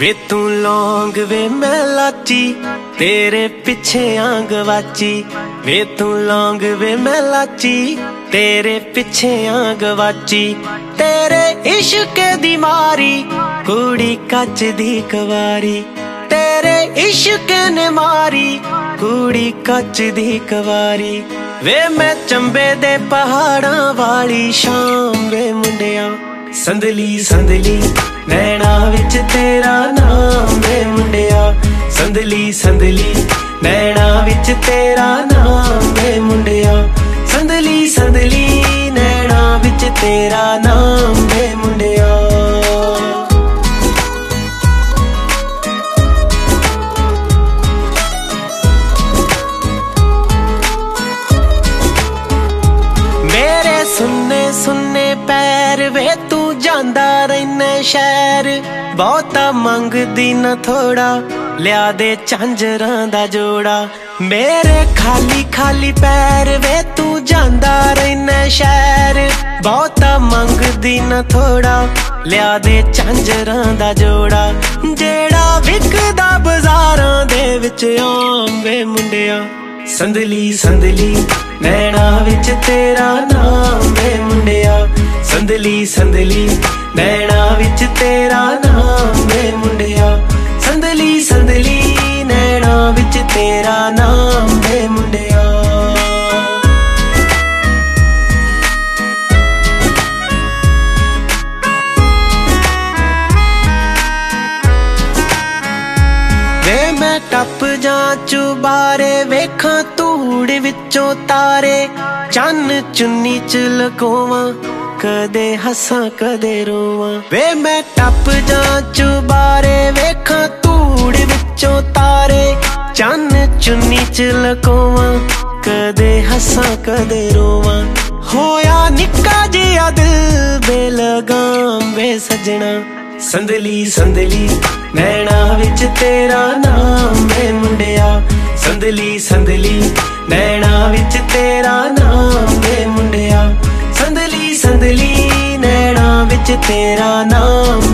वे तू लौंग वे मैं लाची, तेरे पीछे आं गवाची। वे तू लौंग वे मैं लाची, तेरे पीछे आं गवाची। तेरे इश्क दी मारी कुड़ी कच दी कवारी, तेरे इश्क ने मारी कुड़ी कच दी कवारी। वे मैं चंबे दे पहाड़ां वाली शाम वे मुंडिया, संदली संदली नैना विच तेरा नाम वे मुंडिया। संदली संदली नैना विच तेरा नाम वे मुंडिया। संदली संदली नैना विच तेरा नाम वे मुंडिया। मेरे सुन्ने सुन्ने पैर वे तू जांदा रैना शहर। बहुता मंगदी न थोड़ा, लिया दे झांजरां दा जोड़ा। मेरे खाली खाली पैर वे तू जांदा रैना शहर। बहुता मंगदी न थोड़ा, लिया दे झांजरां दा जोड़ा। जेड़ा विकदा बाजारां दे विच आम वे मुंडिया। संदली संदली नैना विच तेरा नाम वे मुंडिया। संदली संदली नैना विच तेरा नाम वे मुंडिया। संदली संदली नैना विच तेरा नाम वे मुंडिया। वे मैं टप जा चुबारे वेखां धूड़ विचों तारे। चन्न चुन्नी च लकोवां, कदे हसां कदे रोवां। वे मैं टप जा चुबारे वेखां धूड़ विचों तारे। चन्न चुन्नी च लकोवां, कदे हसां कदे रोवां। होया निक्का जिहा दिल बेलगाम वे सजना। संदली संदली नैना विच तेरा नाम वे मुंडिया। संदली संदली नैना विच तेरा नाम वे मुंडिया। संदली संदली नैना विच तेरा नाम